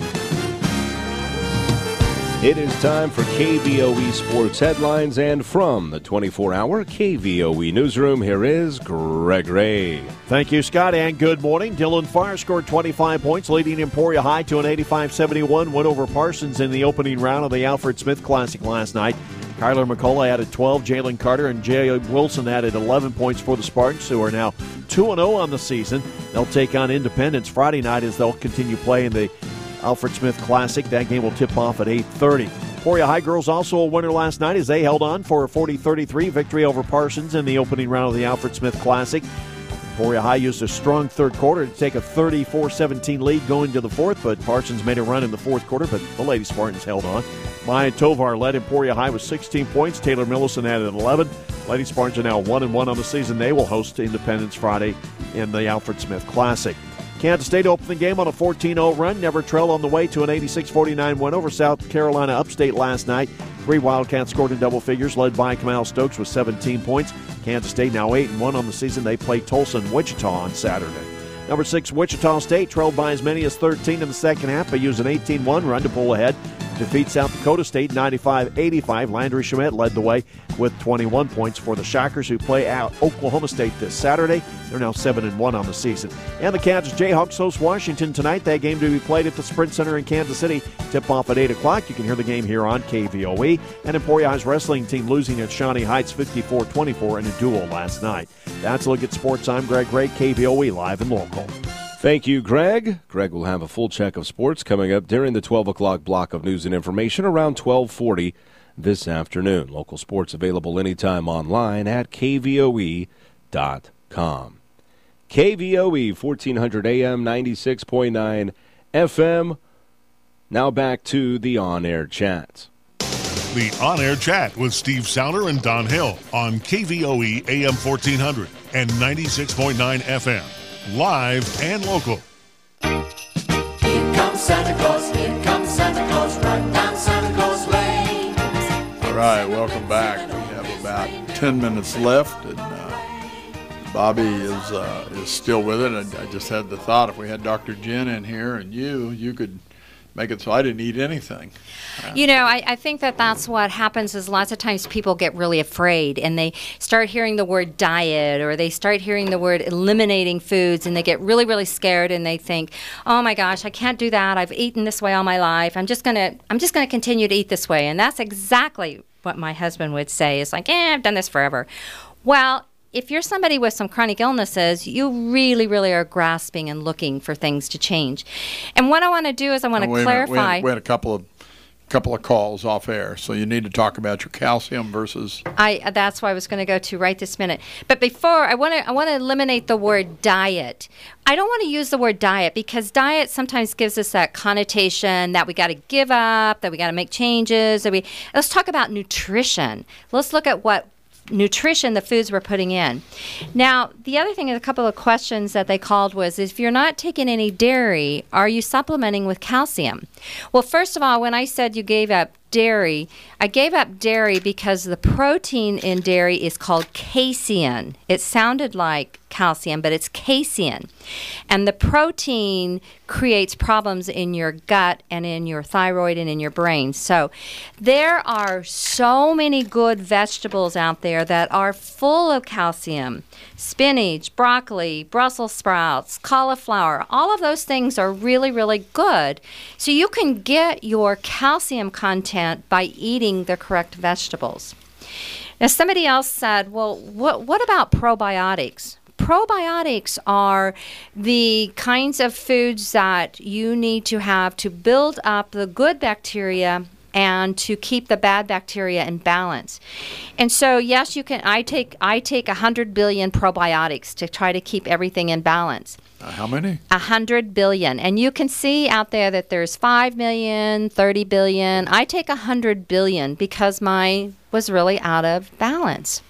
It is time for K V O E Sports Headlines, and from the twenty-four hour K V O E Newsroom, here is Greg Ray. Thank you, Scott, and good morning. Dylan Farr scored twenty-five points, leading Emporia High to an eighty-five seventy-one win over Parsons in the opening round of the Alfred Smith Classic last night. Kyler McCullough added twelve, Jalen Carter and Jay Wilson added eleven points for the Spartans, who are now two and oh on the season. They'll take on Independence Friday night as they'll continue playing the Alfred Smith Classic. That game will tip off at eight thirty. Emporia High girls also a winner last night as they held on for a forty thirty-three victory over Parsons in the opening round of the Alfred Smith Classic. Emporia High used a strong third quarter to take a thirty-four seventeen lead going to the fourth, but Parsons made a run in the fourth quarter, but the Lady Spartans held on. Maya Tovar led Emporia High with sixteen points. Taylor Millison added eleven. Lady Spartans are now one and one on the season. They will host Independence Friday in the Alfred Smith Classic. Kansas State opened the game on a fourteen oh run. Never Trail on the way to an eighty-six forty-nine win over South Carolina Upstate last night. Three Wildcats scored in double figures, led by Kamal Stokes with seventeen points. Kansas State now eight and one on the season. They play Tulsa and Wichita on Saturday. Number six, Wichita State trailed by as many as thirteen in the second half, but used an eighteen one run to pull ahead. Defeat South Dakota State ninety-five eighty-five. Landry Schmidt led the way with twenty-one points for the Shockers, who play out Oklahoma State this Saturday. They're now seven and one on the season. And the Kansas Jayhawks host Washington tonight. That game to be played at the Sprint Center in Kansas City. Tip off at eight o'clock. You can hear the game here on K V O E. And Emporia High's wrestling team losing at Shawnee Heights fifty-four twenty-four in a duel last night. That's a look at sports. I'm Greg Ray, K V O E live and local. Thank you, Greg. Greg will have a full check of sports coming up during the twelve o'clock block of news and information around twelve forty this afternoon. Local sports available anytime online at K V O E dot com. K V O E, fourteen hundred A M, ninety-six point nine F M. Now back to the on-air chat. The on-air chat with Steve Sauter and Don Hill on K V O E A M fourteen hundred and ninety-six point nine F M. Live and local. Here comes Santa Claus, here comes Santa Claus, right down Santa Claus Lane. All right, welcome back. We have about ten minutes left, and uh, Bobby is uh, is still with it. I, I just had the thought, if we had Doctor Jen in here and you, you could make it so I didn't eat anything. You know, I, I think that that's what happens is lots of times people get really afraid and they start hearing the word diet or they start hearing the word eliminating foods and they get really, really scared and they think, oh my gosh, I can't do that. I've eaten this way all my life. I'm just going to I'm just going to continue to eat this way. And that's exactly what my husband would say. It's like, eh, I've done this forever. Well, if you're somebody with some chronic illnesses, you really, really are grasping and looking for things to change. And what I want to do is I want to Wait a minute. clarify. We had, we had a couple of couple of calls off air, so you need to talk about your calcium versus. I that's why I was going to go to right this minute. But before, I want to I want to eliminate the word diet. I don't want to use the word diet because diet sometimes gives us that connotation that we got to give up, that we got to make changes. That we let's talk about nutrition. Let's look at what nutrition the foods we're putting in. Now, the other thing is a couple of questions that they called was, if you're not taking any dairy, are you supplementing with calcium? Well, first of all, when I said you gave up dairy, I gave up dairy because the protein in dairy is called casein. It sounded like calcium, but it's casein. And the protein creates problems in your gut and in your thyroid and in your brain. So there are so many good vegetables out there that are full of calcium. Spinach, broccoli, Brussels sprouts, cauliflower, all of those things are really, really good. So you can get your calcium content by eating the correct vegetables. Now, somebody else said, well, what, what about probiotics? Probiotics are the kinds of foods that you need to have to build up the good bacteria and to keep the bad bacteria in balance. And so, yes, you can. I take I take one hundred billion probiotics to try to keep everything in balance. Uh, how many? one hundred billion. And you can see out there that there's five million, thirty billion. I take one hundred billion because mine was really out of balance.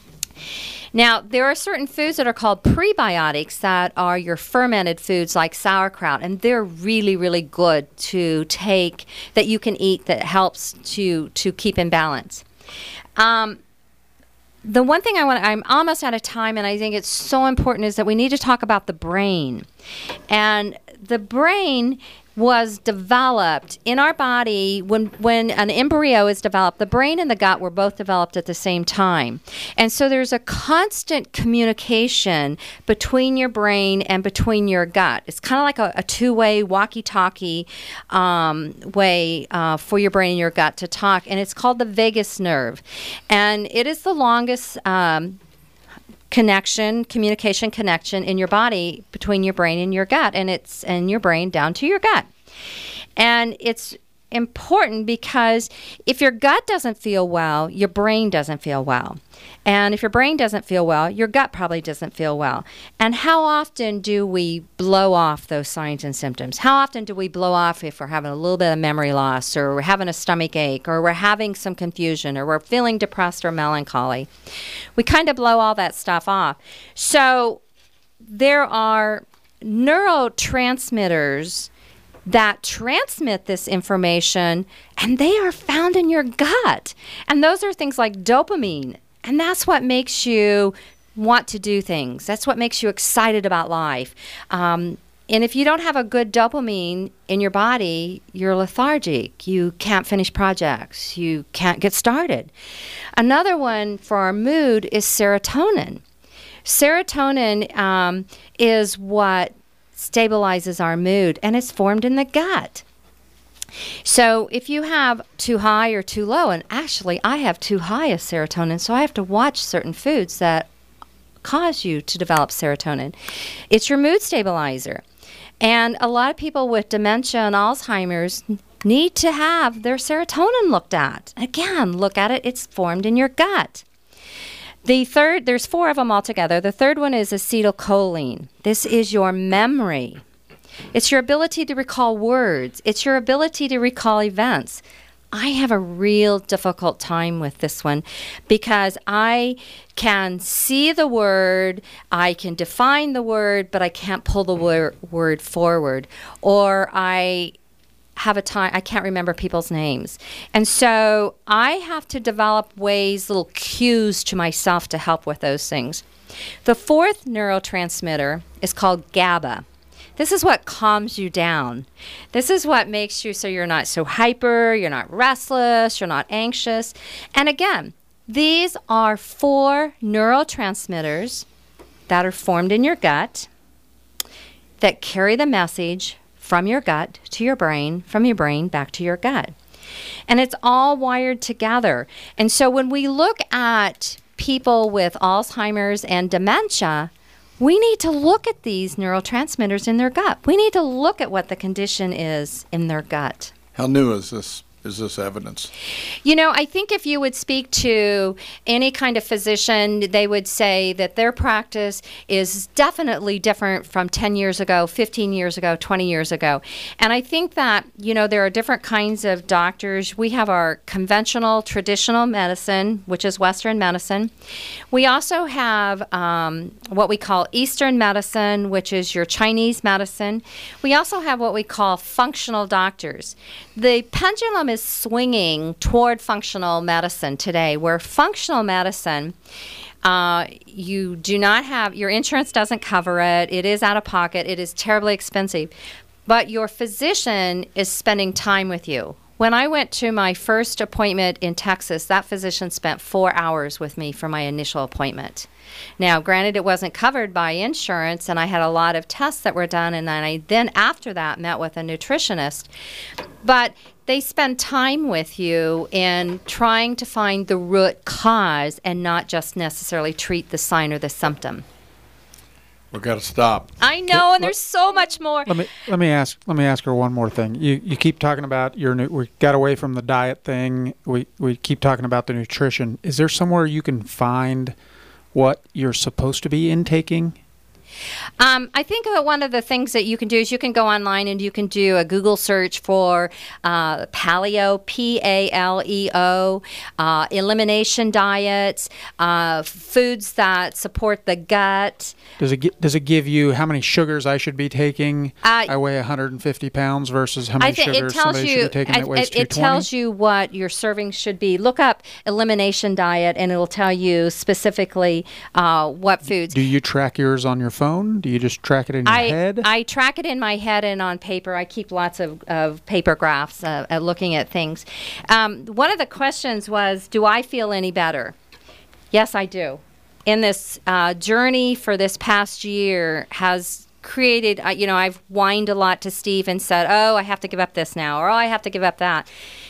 Now, there are certain foods that are called prebiotics that are your fermented foods like sauerkraut, and they're really, really good to take, that you can eat, that helps to, to keep in balance. Um, the one thing I want, I'm almost out of time, and I think it's so important, is that we need to talk about the brain. And the brain was developed in our body when when an embryo is developed. The brain and the gut were both developed at the same time. And so there's a constant communication between your brain and between your gut. It's kind of like a, a two-way walkie-talkie um, way uh, for your brain and your gut to talk, and it's called the vagus nerve. And it is the longest um, connection, communication connection in your body between your brain and your gut, and it's and your brain down to your gut. And it's important because if your gut doesn't feel well, your brain doesn't feel well. And if your brain doesn't feel well, your gut probably doesn't feel well. And how often do we blow off those signs and symptoms? How often do we blow off if we're having a little bit of memory loss, or we're having a stomach ache, or we're having some confusion, or we're feeling depressed or melancholy? We kind of blow all that stuff off. So there are neurotransmitters that transmit this information, and they are found in your gut. And those are things like dopamine. And that's what makes you want to do things. That's what makes you excited about life. Um, and if you don't have a good dopamine in your body, you're lethargic. You can't finish projects. You can't get started. Another one for our mood is serotonin. Serotonin um, is what stabilizes our mood, and it's formed in the gut. So if you have too high or too low, and actually I have too high of serotonin, so I have to watch certain foods that cause you to develop serotonin. It's your mood stabilizer. And a lot of people with dementia and Alzheimer's need to have their serotonin looked at. Again, look at it. It's formed in your gut. The third, there's four of them altogether. The third one is acetylcholine. This is your memory. It's your ability to recall words. It's your ability to recall events. I have a real difficult time with this one because I can see the word, I can define the word, but I can't pull the wor- word forward. Or I have a time, I can't remember people's names. And so I have to develop ways, little cues to myself to help with those things. The fourth neurotransmitter is called GABA. This is what calms you down. This is what makes you so you're not so hyper, you're not restless, you're not anxious. And again, these are four neurotransmitters that are formed in your gut that carry the message from your gut to your brain, from your brain back to your gut. And it's all wired together. And so when we look at people with Alzheimer's and dementia, we need to look at these neurotransmitters in their gut. We need to look at what the condition is in their gut. How new is this? Is this evidence? You know, I think if you would speak to any kind of physician, they would say that their practice is definitely different from ten years ago, fifteen years ago, twenty years ago. And I think that, you know, there are different kinds of doctors. We have our conventional, traditional medicine, which is Western medicine. We also have um, what we call Eastern medicine, which is your Chinese medicine. We also have what we call functional doctors. The pendulum is swinging toward functional medicine today, where functional medicine, uh, you do not have, your insurance doesn't cover it, it is out of pocket, it is terribly expensive, but your physician is spending time with you. When I went to my first appointment in Texas, that physician spent four hours with me for my initial appointment. Now, granted, it wasn't covered by insurance, and I had a lot of tests that were done, and then I then after that met with a nutritionist. But they spend time with you in trying to find the root cause and not just necessarily treat the sign or the symptom. We've got to stop. I know, and there's so much more. Let me let me ask let me ask her one more thing. You you keep talking about your nu- we got away from the diet thing. We we keep talking about the nutrition. Is there somewhere you can find what you're supposed to be intaking? Um, I think that one of the things that you can do is you can go online and you can do a Google search for uh, paleo, P A L E O, uh, elimination diets, uh, foods that support the gut. Does it gi- does it give you how many sugars I should be taking? Uh, I weigh one hundred fifty pounds versus how many I think sugars it tells somebody you, should be taking I, that weighs it, two it twenty? tells you what your servings should be. Look up elimination diet, and it'll tell you specifically uh, what foods. Do you track yours on your phone? Do you just track it in your I, head? I track it in my head and on paper. I keep lots of, of paper graphs uh, at looking at things. Um, one of the questions was, do I feel any better? Yes, I do. In this uh, journey for this past year has created, uh, you know, I've whined a lot to Steve and said, oh, I have to give up this now, or oh, I have to give up that.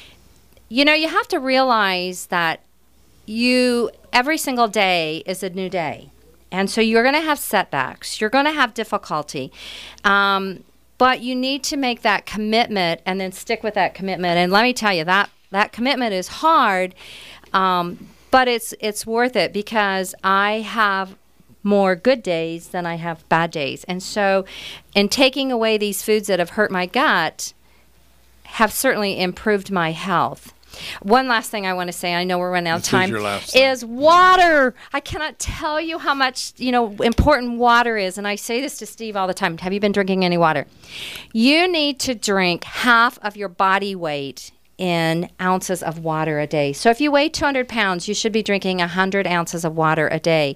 You know, you have to realize that you, every single day is a new day. And so you're going to have setbacks. You're going to have difficulty. Um, but you need to make that commitment and then stick with that commitment. And let me tell you, that, that commitment is hard, um, but it's it's worth it because I have more good days than I have bad days. And so in taking away these foods that have hurt my gut have certainly improved my health. One last thing I want to say, I know we're running out of This time, is your last thing. is water. I cannot tell you how much, you know, important water is. And I say this to Steve all the time. Have you been drinking any water? You need to drink half of your body weight in ounces of water a day. So if you weigh two hundred pounds, you should be drinking one hundred ounces of water a day.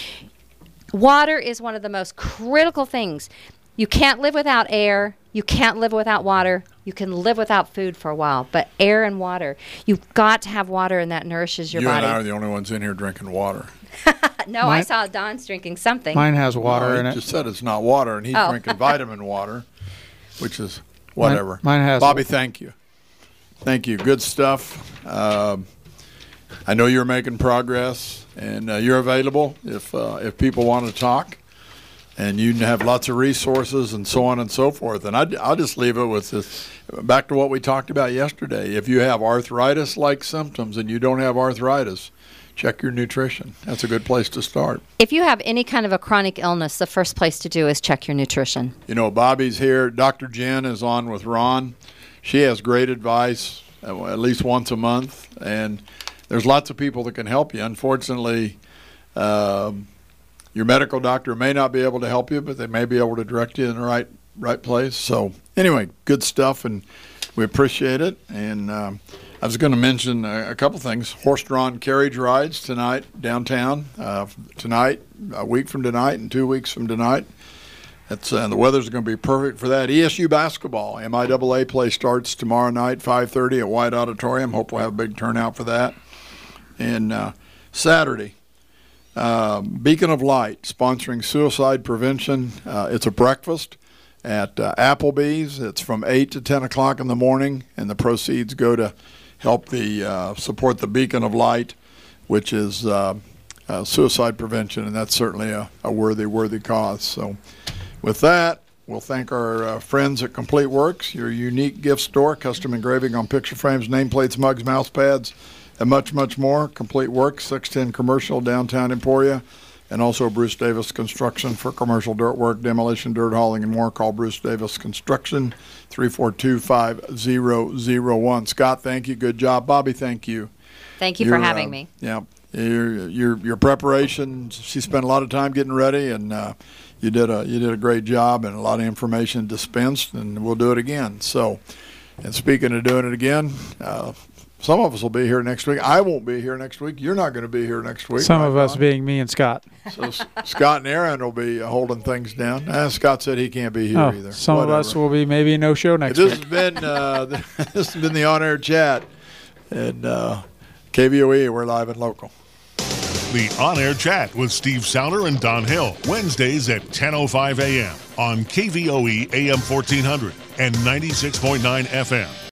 Water is one of the most critical things. You can't live without air. You can't live without water. You can live without food for a while, but air and water, you've got to have water, and that nourishes your you body. and I are the only ones in here drinking water. no, I Mine- saw Don's drinking something. Mine has water No, in he it. just said it's not water, and he's Oh. drinking vitamin water, which is whatever. Mine, mine has. Bobby, thank you. Thank you. Good stuff. Um, I know you're making progress, and uh, you're available if uh, if people want to talk. And you have lots of resources and so on and so forth. And I'd, I'll just leave it with this, back to what we talked about yesterday. If you have arthritis-like symptoms and you don't have arthritis, check your nutrition. That's a good place to start. If you have any kind of a chronic illness, the first place to do is check your nutrition. You know, Bobby's here. Doctor Jen is on with Ron. She has great advice uh, at least once a month. And there's lots of people that can help you. Unfortunately, um, your medical doctor may not be able to help you, but they may be able to direct you in the right right place. So anyway, good stuff, and we appreciate it. And um, I was going to mention a, a couple things. Horse-drawn carriage rides tonight downtown. Uh, tonight, a week from tonight, and two weeks from tonight. That's uh, the weather's going to be perfect for that. E S U basketball, M I A A play starts tomorrow night, five thirty at White Auditorium. Hope we'll have a big turnout for that. And uh, Saturday, Uh, Beacon of Light, sponsoring suicide prevention. Uh, it's a breakfast at uh, Applebee's. It's from eight to ten o'clock in the morning, and the proceeds go to help the uh, support the Beacon of Light, which is uh, uh, suicide prevention, and that's certainly a, a worthy, worthy cause. So with that, we'll thank our uh, friends at Complete Works, your unique gift store, custom engraving on picture frames, nameplates, mugs, mouse pads, and much, much more. Complete Works, six ten Commercial, downtown Emporia, and also Bruce Davis Construction for commercial dirt work, demolition, dirt hauling, and more. Call Bruce Davis Construction, three four two, five zero zero one. Scott, thank you. Good job. Bobby, thank you. Thank you Your, for having uh, me. Yeah. Your, your your preparation, she spent a lot of time getting ready, and uh, you did a you did a great job, and a lot of information dispensed, and we'll do it again. So, and speaking of doing it again, uh, some of us will be here next week. I won't be here next week. You're not going to be here next week. Some right, of us Don? being me and Scott. So S- Scott and Aaron will be uh, holding things down. Uh, Scott said he can't be here Oh, either. some Whatever. of us will be maybe no show next this week. has been uh, this has been the on-air chat, and uh, K V O E. We're live and local. The On-Air Chat with Steve Sauter and Don Hill, Wednesdays at ten oh five a.m. on K V O E A M fourteen hundred and ninety-six point nine F M.